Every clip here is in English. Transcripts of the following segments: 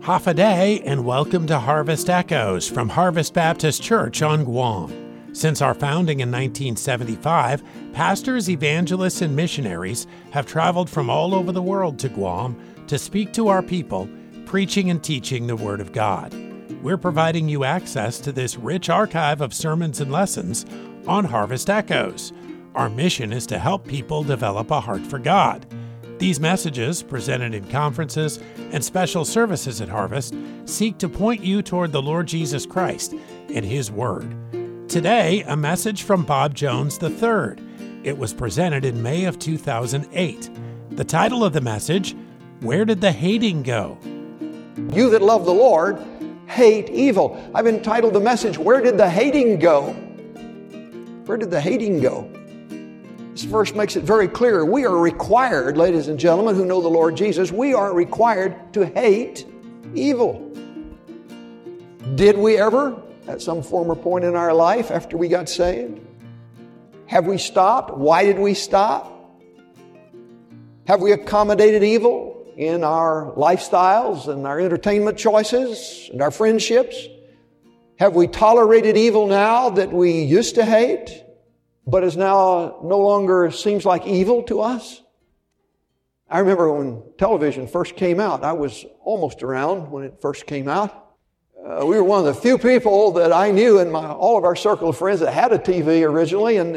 Hafa and welcome to Harvest Echoes from Harvest Baptist Church on Guam. Since our founding in 1975, pastors, evangelists, and missionaries have traveled from all over the world to Guam to speak to our people, preaching and teaching the Word of God. We're providing you access to this rich archive of sermons and lessons on Harvest Echoes. Our mission is to help people develop a heart for God. These messages, presented in conferences and special services at Harvest, seek to point you toward the Lord Jesus Christ and His Word. Today, a message from Bob Jones III. It was presented in May of 2008. The title of the message, Where Did the Hating Go? You that love the Lord hate evil. I've entitled the message, Where Did the Hating Go? Where did the hating go? This verse makes it very clear. We are required, ladies and gentlemen who know the Lord Jesus, we are required to hate evil. Did we ever, at some former point in our life after we got saved? Have we stopped? Why did we stop? Have we accommodated evil in our lifestyles and our entertainment choices and our friendships? Have we tolerated evil now that we used to hate, but is now no longer seems like evil to us? I remember when television first came out. I was almost around when it first came out. We were one of the few people that I knew in all of our circle of friends that had a TV originally, and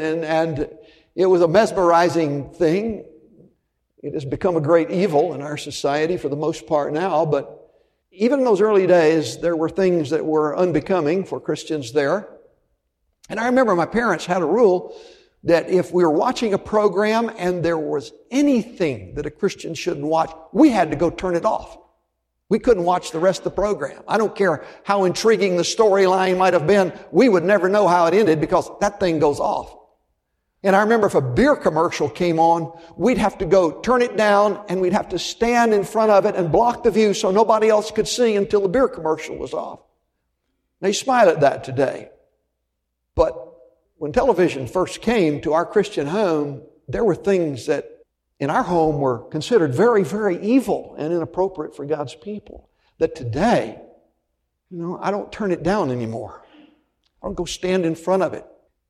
it was a mesmerizing thing. It has become a great evil in our society for the most part now, but even in those early days, there were things that were unbecoming for Christians there. And I remember my parents had a rule that if we were watching a program and there was anything that a Christian shouldn't watch, we had to go turn it off. We couldn't watch the rest of the program. I don't care how intriguing the storyline might have been, we would never know how it ended because that thing goes off. And I remember if a beer commercial came on, we'd have to go turn it down and we'd have to stand in front of it and block the view so nobody else could see until the beer commercial was off. They smile at that today. But when television first came to our Christian home, there were things that in our home were considered very, very evil and inappropriate for God's people. That today, I don't turn it down anymore. I don't go stand in front of it.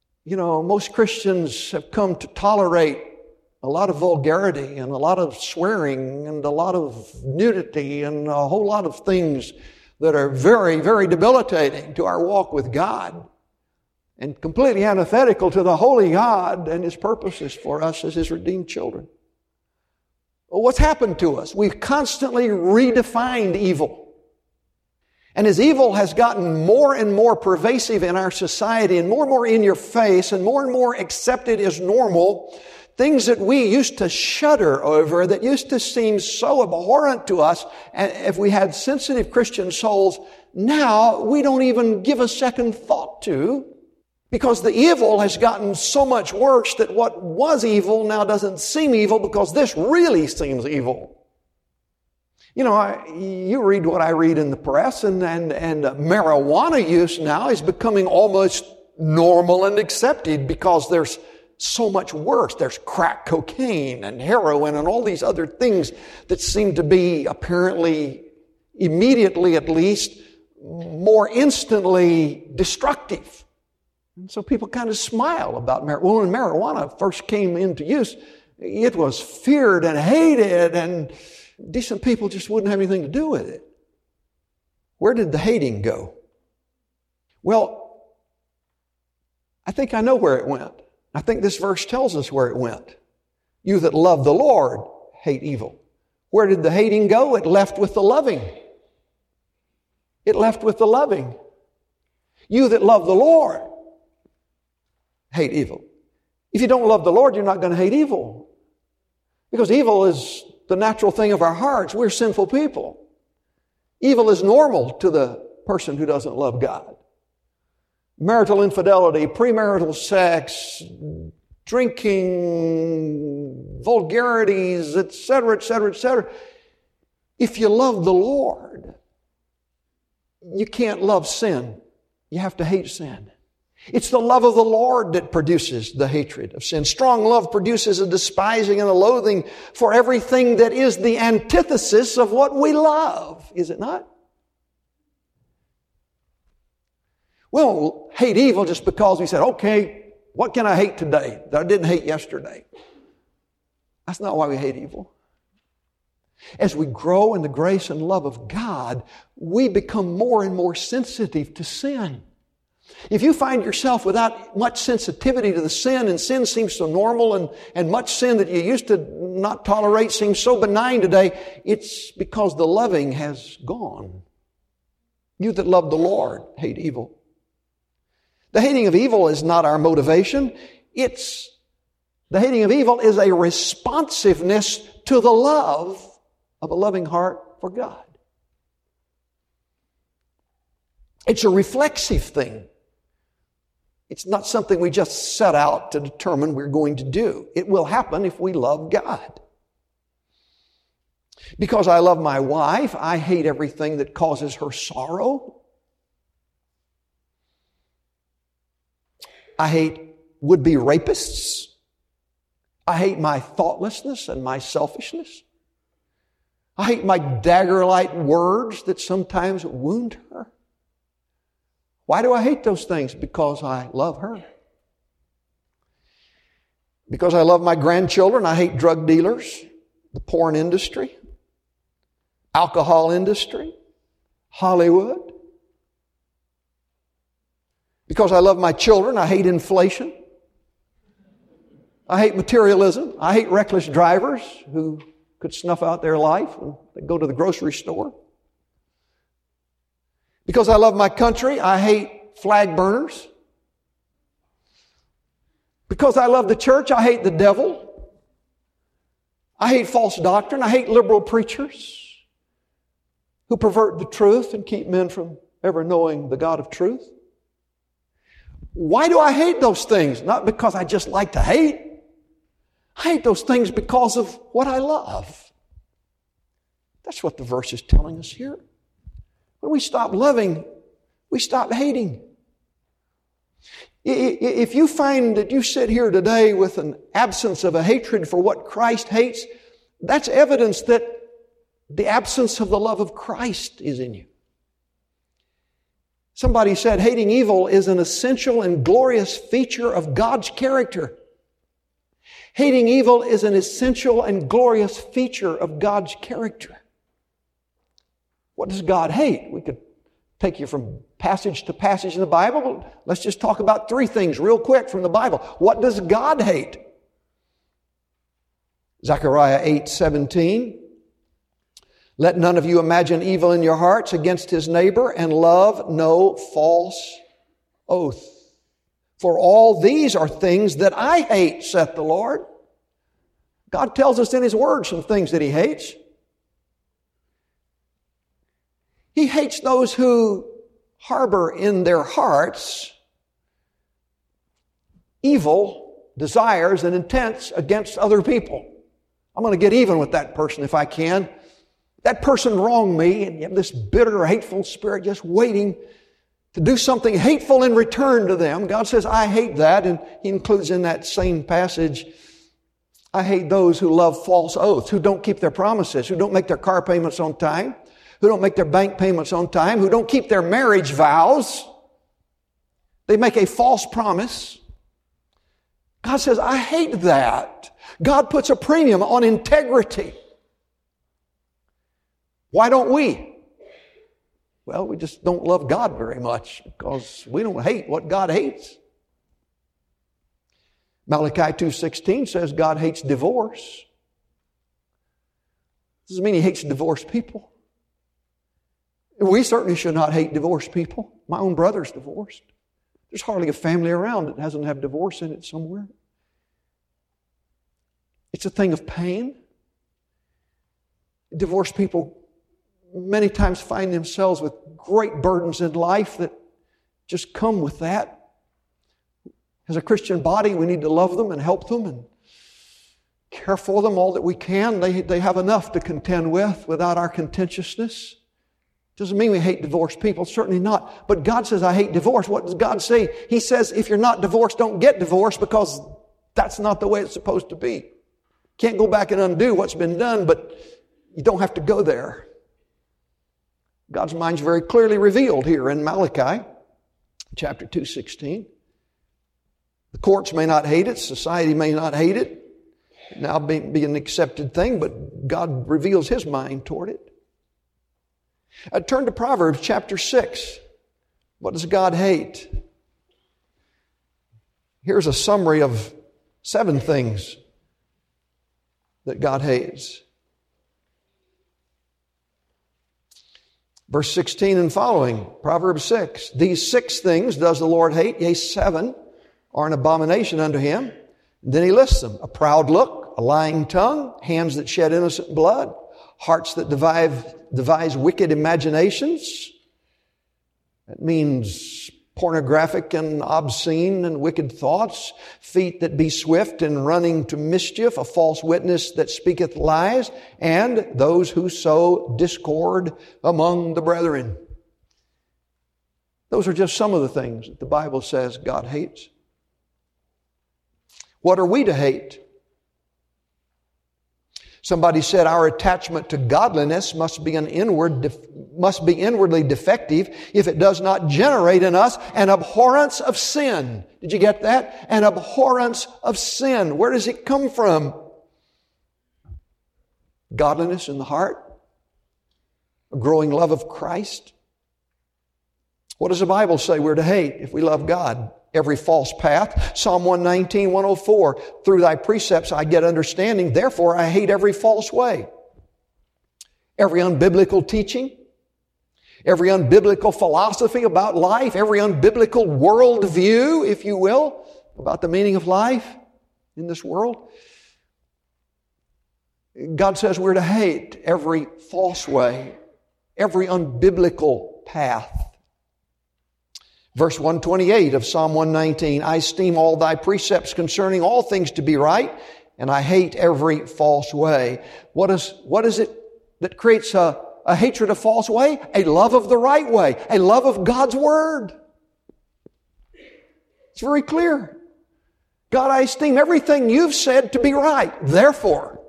Most Christians have come to tolerate a lot of vulgarity and a lot of swearing and a lot of nudity and a whole lot of things that are very, very debilitating to our walk with God and completely antithetical to the holy God and His purposes for us as His redeemed children. Well, what's happened to us? We've constantly redefined evil. And as evil has gotten more and more pervasive in our society and more in your face and more accepted as normal, things that we used to shudder over, that used to seem so abhorrent to us, and if we had sensitive Christian souls, now we don't even give a second thought to, because the evil has gotten so much worse that what was evil now doesn't seem evil because this really seems evil. You read what I read in the press, and marijuana use now is becoming almost normal and accepted because there's so much worse. There's crack cocaine and heroin and all these other things that seem to be apparently, immediately at least, more instantly destructive. And so people kind of smile about marijuana. Well, when marijuana first came into use, it was feared and hated, and decent people just wouldn't have anything to do with it. Where did the hating go? Well, I think I know where it went. I think this verse tells us where it went. You that love the Lord hate evil. Where did the hating go? It left with the loving. It left with the loving. You that love the Lord hate evil. If you don't love the Lord, you're not going to hate evil. Because evil is the natural thing of our hearts. We're sinful people. Evil is normal to the person who doesn't love God. Marital infidelity, premarital sex, drinking, vulgarities, etc., etc., etc. If you love the Lord, you can't love sin. You have to hate sin. It's the love of the Lord that produces the hatred of sin. Strong love produces a despising and a loathing for everything that is the antithesis of what we love, is it not? We don't hate evil just because we said, okay, what can I hate today that I didn't hate yesterday? That's not why we hate evil. As we grow in the grace and love of God, we become more and more sensitive to sin. If you find yourself without much sensitivity to the sin, and sin seems so normal, and much sin that you used to not tolerate seems so benign today, it's because the loving has gone. You that love the Lord hate evil. The hating of evil is not our motivation. The hating of evil is a responsiveness to the love of a loving heart for God. It's a reflexive thing. It's not something we just set out to determine we're going to do. It will happen if we love God. Because I love my wife, I hate everything that causes her sorrow. I hate would-be rapists. I hate my thoughtlessness and my selfishness. I hate my dagger-like words that sometimes wound her. Why do I hate those things? Because I love her. Because I love my grandchildren, I hate drug dealers, the porn industry, alcohol industry, Hollywood. Because I love my children, I hate inflation. I hate materialism. I hate reckless drivers who could snuff out their life when they go to the grocery store. Because I love my country, I hate flag burners. Because I love the church, I hate the devil. I hate false doctrine. I hate liberal preachers who pervert the truth and keep men from ever knowing the God of truth. Why do I hate those things? Not because I just like to hate. I hate those things because of what I love. That's what the verse is telling us here. When we stop loving, we stop hating. If you find that you sit here today with an absence of a hatred for what Christ hates, that's evidence that the absence of the love of Christ is in you. Somebody said hating evil is an essential and glorious feature of God's character. Hating evil is an essential and glorious feature of God's character. What does God hate? We could take you from passage to passage in the Bible, but let's just talk about three things real quick from the Bible. What does God hate? Zechariah 8:17. Let none of you imagine evil in your hearts against his neighbor, and love no false oath. For all these are things that I hate, saith the Lord. God tells us in His Word some things that He hates. He hates those who harbor in their hearts evil desires and intents against other people. I'm going to get even with that person if I can. That person wronged me, and you have this bitter, hateful spirit just waiting to do something hateful in return to them. God says, I hate that, and He includes in that same passage, I hate those who love false oaths, who don't keep their promises, who don't make their car payments on time, who don't make their bank payments on time, who don't keep their marriage vows. They make a false promise. God says, I hate that. God puts a premium on integrity. Why don't we? Well, we just don't love God very much because we don't hate what God hates. Malachi 2:16 says God hates divorce. Doesn't mean He hates divorced people. We certainly should not hate divorced people. My own brother's divorced. There's hardly a family around that doesn't have divorce in it somewhere. It's a thing of pain. Divorced people many times find themselves with great burdens in life that just come with that. As a Christian body, we need to love them and help them and care for them all that we can. They have enough to contend with without our contentiousness. Doesn't mean we hate divorced people, certainly not. But God says, I hate divorce. What does God say? He says, if you're not divorced, don't get divorced because that's not the way it's supposed to be. Can't go back and undo what's been done, but you don't have to go there. God's mind's very clearly revealed here in Malachi chapter 2:16. The courts may not hate it, society may not hate it, now be an accepted thing, but God reveals His mind toward it. Turn to Proverbs chapter 6. What does God hate? Here's a summary of 7 things that God hates. Verse 16 and following, Proverbs 6. These 6 things does the Lord hate, yea, 7 are an abomination unto Him. And then He lists them. A proud look, a lying tongue, hands that shed innocent blood, hearts that devise wicked imaginations. That means pornographic and obscene and wicked thoughts, feet that be swift in running to mischief, a false witness that speaketh lies, and those who sow discord among the brethren. Those are just some of the things that the Bible says God hates. What are we to hate? Somebody said our attachment to godliness must be inwardly defective if it does not generate in us an abhorrence of sin. Did you get that? An abhorrence of sin. Where does it come from? Godliness in the heart, a growing love of Christ. What does the Bible say we're to hate if we love God? Every false path. Psalm 119, 104. Through thy precepts I get understanding, therefore I hate every false way. Every unbiblical teaching, every unbiblical philosophy about life, every unbiblical worldview, if you will, about the meaning of life in this world. God says we're to hate every false way, every unbiblical path. Verse 128 of Psalm 119, I esteem all thy precepts concerning all things to be right, and I hate every false way. What is it that creates a hatred of false way? A love of the right way, a love of God's Word. It's very clear. God, I esteem everything you've said to be right. Therefore,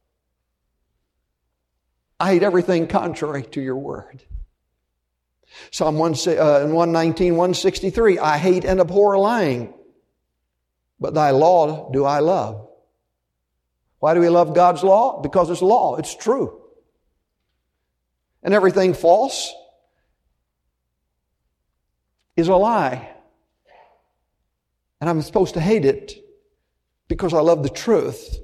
I hate everything contrary to your Word. Psalm 119, 163, I hate and abhor lying, but thy law do I love. Why do we love God's law? Because it's law. It's true. And everything false is a lie. And I'm supposed to hate it because I love the truth.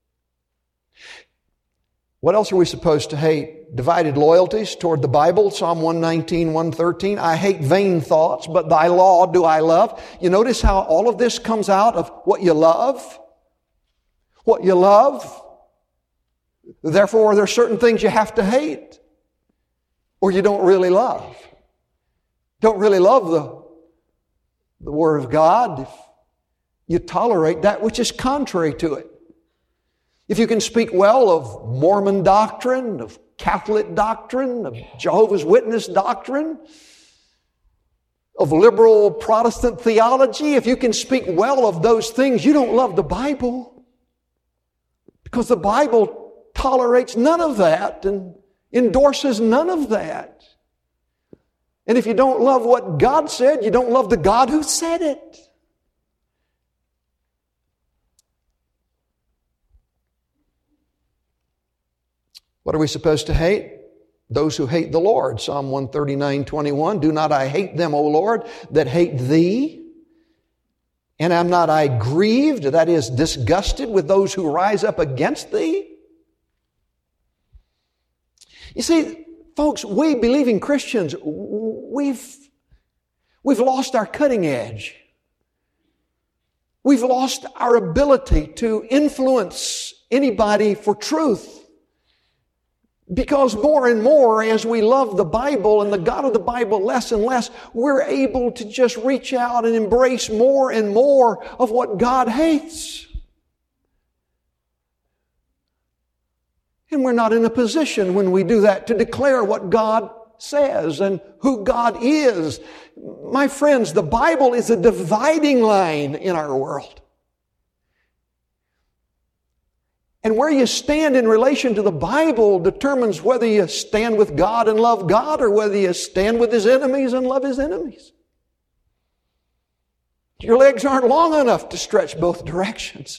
What else are we supposed to hate? Divided loyalties toward the Bible. Psalm 119, 113. I hate vain thoughts, but thy law do I love. You notice how all of this comes out of what you love? What you love. Therefore, there are certain things you have to hate or you don't really love. Don't really love the Word of God if you tolerate that which is contrary to it. If you can speak well of Mormon doctrine, of Catholic doctrine, of Jehovah's Witness doctrine, of liberal Protestant theology, if you can speak well of those things, you don't love the Bible. Because the Bible tolerates none of that and endorses none of that. And if you don't love what God said, you don't love the God who said it. What are we supposed to hate? Those who hate the Lord. Psalm 139, 21. Do not I hate them, O Lord, that hate thee? And am not I grieved, that is, disgusted with those who rise up against thee? You see, folks, we believing Christians, we've lost our cutting edge. We've lost our ability to influence anybody for truth. Because more and more, as we love the Bible and the God of the Bible less and less, we're able to just reach out and embrace more and more of what God hates. And we're not in a position when we do that to declare what God says and who God is. My friends, the Bible is a dividing line in our world. And where you stand in relation to the Bible determines whether you stand with God and love God or whether you stand with His enemies and love His enemies. Your legs aren't long enough to stretch both directions.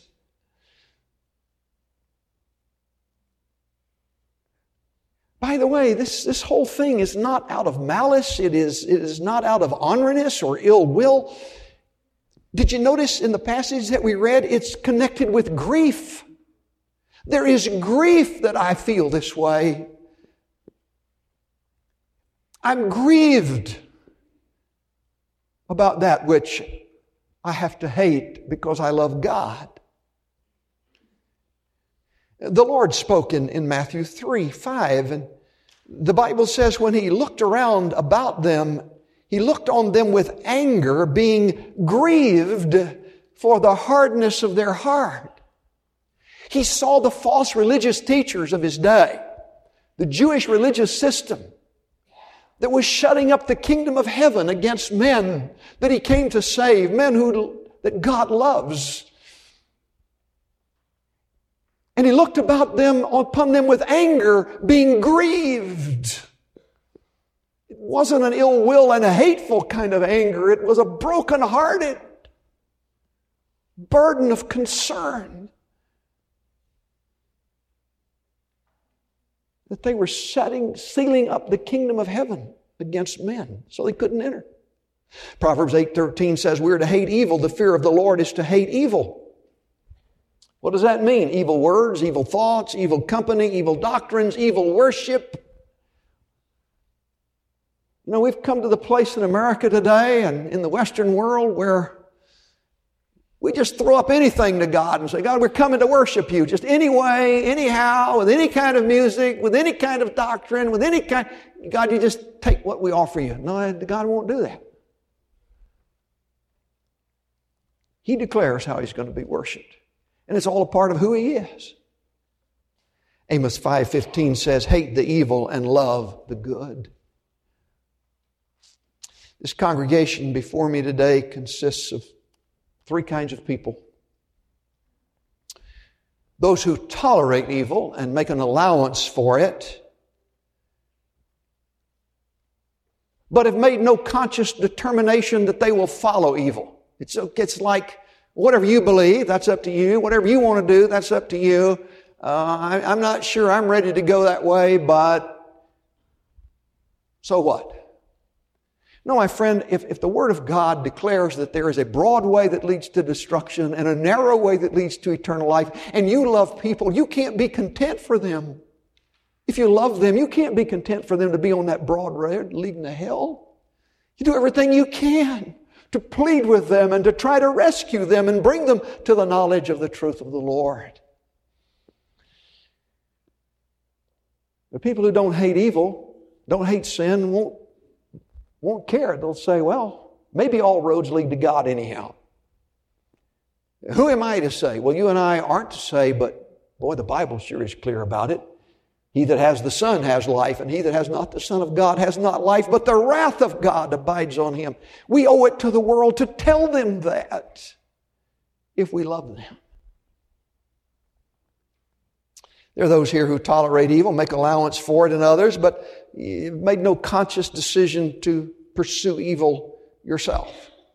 By the way, this whole thing is not out of malice. It is not out of orneriness or ill will. Did you notice in the passage that we read, it's connected with grief. There is grief that I feel this way. I'm grieved about that which I have to hate because I love God. The Lord spoke in Matthew 3:5, and the Bible says when He looked around about them, He looked on them with anger, being grieved for the hardness of their heart. He saw the false religious teachers of His day, the Jewish religious system that was shutting up the kingdom of heaven against men that He came to save, men that God loves. And He looked upon them with anger, being grieved. It wasn't an ill will and a hateful kind of anger. It was a broken-hearted burden of concern that they were sealing up the kingdom of heaven against men so they couldn't enter. Proverbs 8:13 says we're to hate evil. The fear of the Lord is to hate evil. What does that mean? Evil words, evil thoughts, evil company, evil doctrines, evil worship. You know, we've come to the place in America today and in the Western world where we just throw up anything to God and say, God, we're coming to worship You. Just anyway, anyhow, with any kind of music, with any kind of doctrine, with any kind. God, You just take what we offer You. No, God won't do that. He declares how He's going to be worshiped. And it's all a part of who He is. Amos 5:15 says, hate the evil and love the good. This congregation before me today consists of three kinds of people. Those who tolerate evil and make an allowance for it, but have made no conscious determination that they will follow evil. It's like, whatever you believe, that's up to you. Whatever you want to do, that's up to you. I'm not sure I'm ready to go that way, but so what? No, my friend, if the Word of God declares that there is a broad way that leads to destruction and a narrow way that leads to eternal life, and you love people, you can't be content for them. If you love them, you can't be content for them to be on that broad road leading to hell. You do everything you can to plead with them and to try to rescue them and bring them to the knowledge of the truth of the Lord. The people who don't hate evil, don't hate sin, won't care. They'll say, well, maybe all roads lead to God anyhow. Who am I to say? Well, you and I aren't to say, but boy, the Bible sure is clear about it. He that has the Son has life, and he that has not the Son of God has not life, but the wrath of God abides on him. We owe it to the world to tell them that if we love them. There are those here who tolerate evil, make allowance for it in others, but made no conscious decision to pursue evil yourself.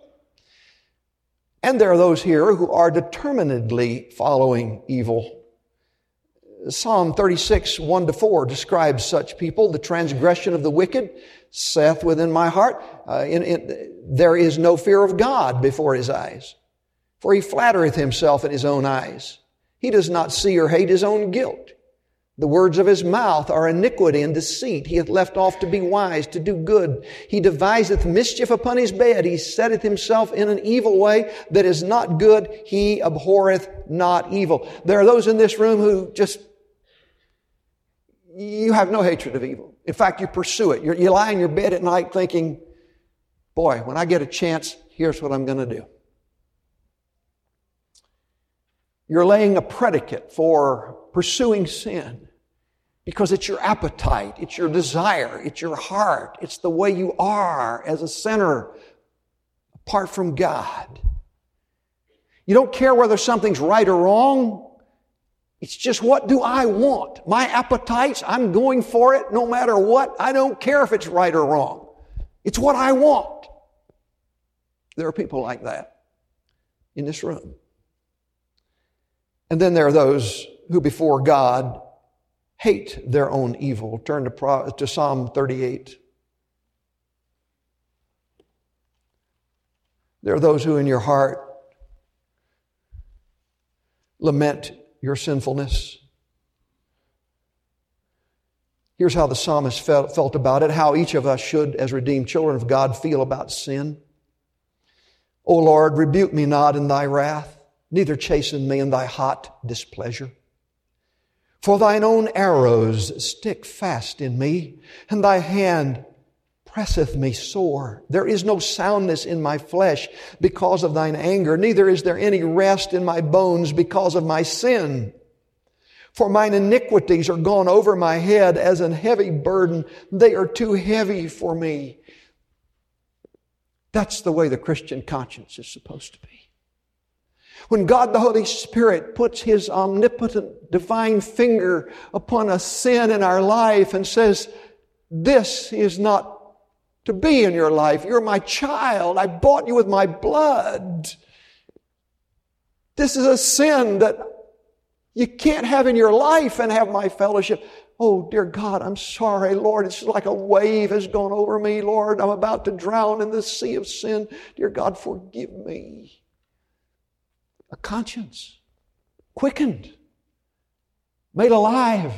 And there are those here who are determinedly following evil. Psalm 36, 1-4 describes such people. The transgression of the wicked saith within my heart, there is no fear of God before his eyes. For he flattereth himself in his own eyes. He does not see or hate his own guilt. The words of his mouth are iniquity and deceit. He hath left off to be wise, to do good. He deviseth mischief upon his bed. He setteth himself in an evil way that is not good. He abhorreth not evil. There are those in this room who you have no hatred of evil. In fact, you pursue it. You lie in your bed at night thinking, boy, when I get a chance, here's what I'm going to do. You're laying a predicate for pursuing sin because it's your appetite, it's your desire, it's your heart, it's the way you are as a sinner apart from God. You don't care whether something's right or wrong. It's just, what do I want? My appetites, I'm going for it no matter what. I don't care if it's right or wrong. It's what I want. There are people like that. in this room. And then there are those who before God hate their own evil. Turn to Psalm 38. There are those who in your heart lament your sinfulness. Here's how the psalmist felt about it, how each of us should, as redeemed children of God, feel about sin. O Lord, rebuke me not in thy wrath, neither chasten me in thy hot displeasure. For thine own arrows stick fast in me, and thy hand presseth me sore. There is no soundness in my flesh because of thine anger, neither is there any rest in my bones because of my sin. For mine iniquities are gone over my head as an heavy burden. They are too heavy for me. That's the way the Christian conscience is supposed to be. When God the Holy Spirit puts His omnipotent divine finger upon a sin in our life and says, this is not to be in your life. You're my child. I bought you with my blood. This is a sin that you can't have in your life and have my fellowship. Oh, dear God, I'm sorry, Lord. It's like a wave has gone over me, Lord. I'm about to drown in this sea of sin. Dear God, forgive me. A conscience quickened, made alive,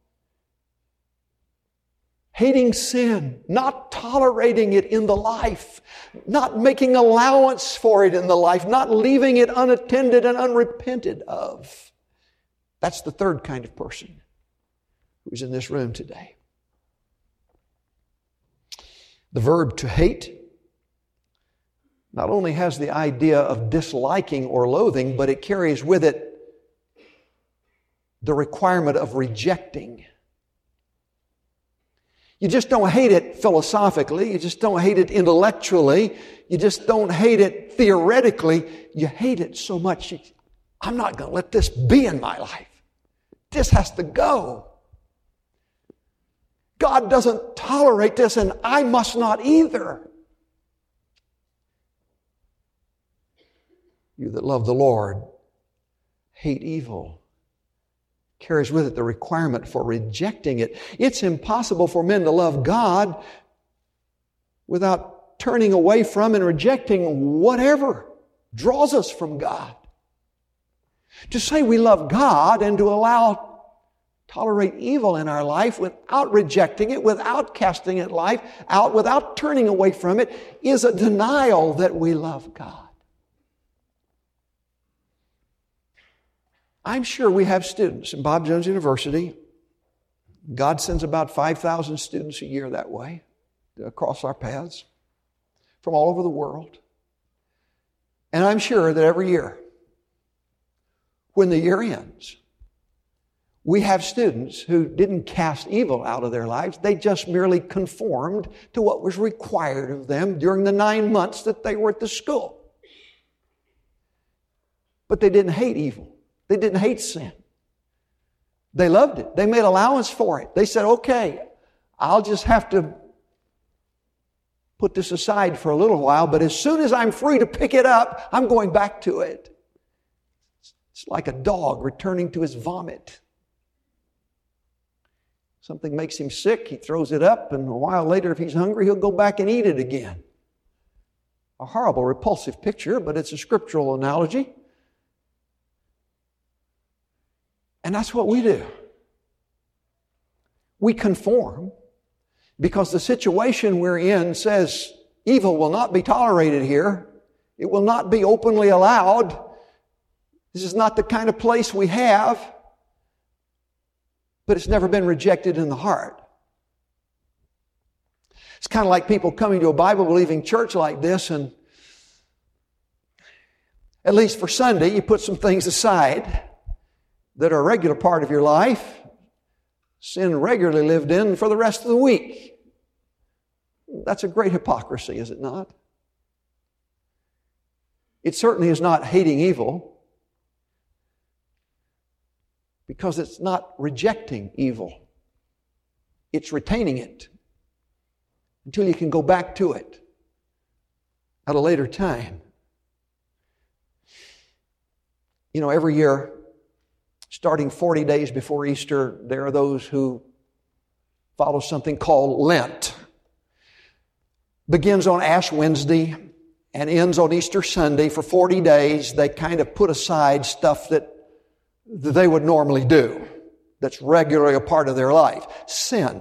hating sin, not tolerating it in the life, not making allowance for it in the life, not leaving it unattended and unrepented of. That's the third kind of person who's in this room today. The verb to hate not only has the idea of disliking or loathing, but it carries with it the requirement of rejecting. You just don't hate it philosophically. You just don't hate it intellectually. You just don't hate it theoretically. You hate it so much, I'm not going to let this be in my life. This has to go. God doesn't tolerate this, and I must not either. You that love the Lord hate evil. Carries with it the requirement for rejecting it. It's impossible for men to love God without turning away from and rejecting whatever draws us from God. To say we love God and to tolerate evil in our life without rejecting it, without casting it out, without turning away from it, is a denial that we love God. I'm sure we have students in Bob Jones University. God sends about 5,000 students a year that way to cross our paths from all over the world. And I'm sure that every year, when the year ends, we have students who didn't cast evil out of their lives. They just merely conformed to what was required of them during the 9 months that they were at the school. But they didn't hate evil. They didn't hate sin. They loved it. They made allowance for it. They said, okay, I'll just have to put this aside for a little while, but as soon as I'm free to pick it up, I'm going back to it. It's like a dog returning to his vomit. Something makes him sick, he throws it up, and a while later, if he's hungry, he'll go back and eat it again. A horrible, repulsive picture, but it's a scriptural analogy. And that's what we do. We conform because the situation we're in says evil will not be tolerated here. It will not be openly allowed. This is not the kind of place we have. But it's never been rejected in the heart. It's kind of like people coming to a Bible-believing church like this, and at least for Sunday, you put some things aside that are a regular part of your life, sin regularly lived in for the rest of the week. That's a great hypocrisy, is it not? It certainly is not hating evil, because it's not rejecting evil. It's retaining it until you can go back to it at a later time. You know, every year, starting 40 days before Easter, there are those who follow something called Lent. Begins on Ash Wednesday and ends on Easter Sunday. For 40 days, they kind of put aside stuff that they would normally do, that's regularly a part of their life. Sin.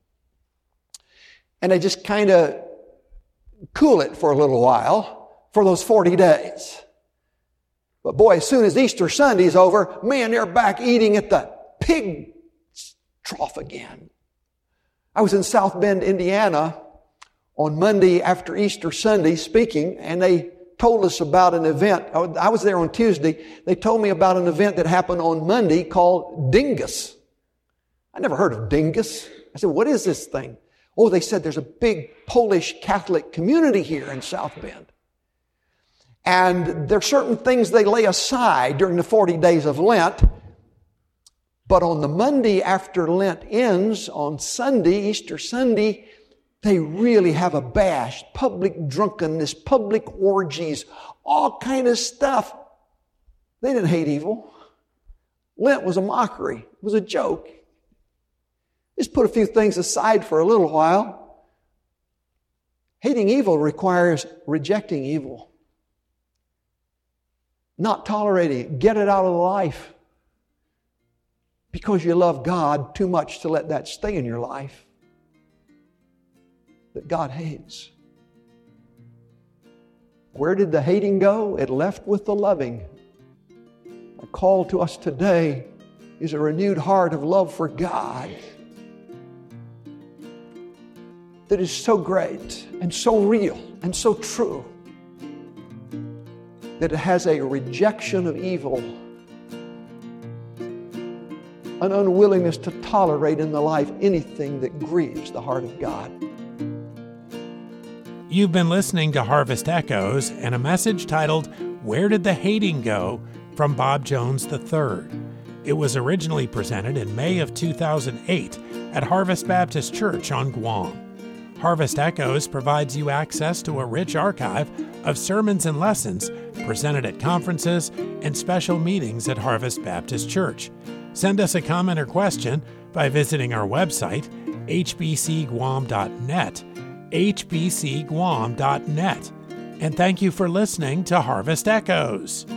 And they just kind of cool it for a little while for those 40 days. But boy, as soon as Easter Sunday's over, man, they're back eating at the pig trough again. I was in South Bend, Indiana on Monday after Easter Sunday speaking, and they told us about an event. I was there on Tuesday. They told me about an event that happened on Monday called Dingus. I never heard of Dingus. I said, what is this thing? Oh, they said there's a big Polish Catholic community here in South Bend. And there are certain things they lay aside during the 40 days of Lent. But on the Monday after Lent ends, on Sunday, Easter Sunday, they really have a bash, public drunkenness, public orgies, all kind of stuff. They didn't hate evil. Lent was a mockery. It was a joke. Just put a few things aside for a little while. Hating evil requires rejecting evil. Not tolerating it. Get it out of life. Because you love God too much to let that stay in your life that God hates. Where did the hating go? It left with the loving. A call to us today is a renewed heart of love for God that is so great and so real and so true that it has a rejection of evil, an unwillingness to tolerate in the life anything that grieves the heart of God. You've been listening to Harvest Echoes and a message titled, Where Did the Hating Go? From Bob Jones III. It was originally presented in May of 2008 at Harvest Baptist Church on Guam. Harvest Echoes provides you access to a rich archive of sermons and lessons presented at conferences and special meetings at Harvest Baptist Church. Send us a comment or question by visiting our website, hbcguam.net, hbcguam.net. And thank you for listening to Harvest Echoes.